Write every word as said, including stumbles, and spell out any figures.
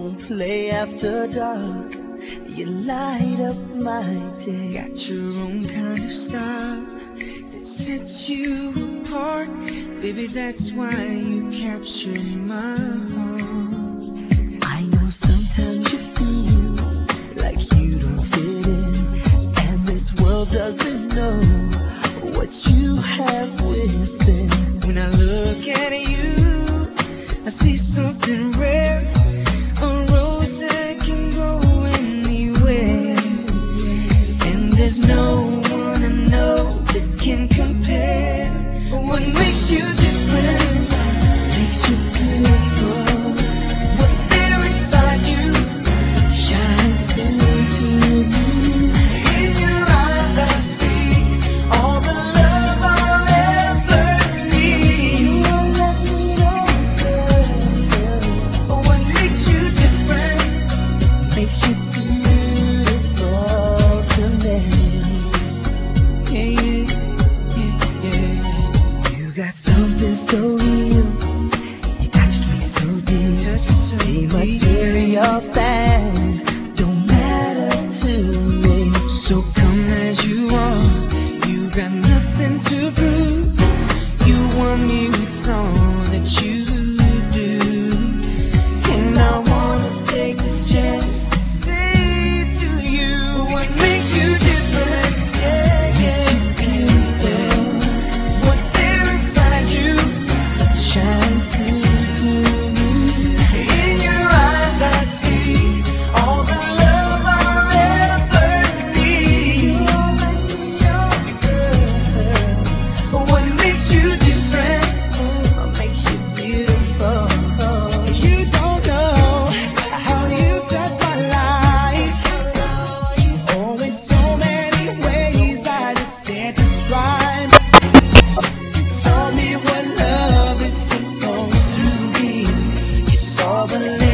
don't play after dark. You light up my day. Got your own kind of style that sets you apart. Baby, that's why you capture my heart. I know sometimes you feel like you don't fit in, and this world doesn't know what you have within. When I look at you, I see something rare, a rose that can grow anywhere. And there's no one I know that can compare. What makes you different? Makes you beautiful. What's there inside you Shines through to me. In your eyes I see all the love I'll ever need. You won't let me go, girl. What makes you different? Makes you beautiful to me. Yeah, yeah, yeah, yeah. You got something so real. You touched me so deep. Touch me so See, deep. material things don't matter to me. So come as you are, you got nothing to prove. You want me with all that you do, and I wanna take this chance to say to you, what makes you different? Yeah, Makes yeah. you beautiful. What's there inside you? Shines through to me. In your eyes I see all the love I'll ever need. You won't let me go, girl. What makes you different? What makes you beautiful? You don't know how you touch my life. Oh, in so many ways I just can't describe. You told me what love is supposed to be. You saw the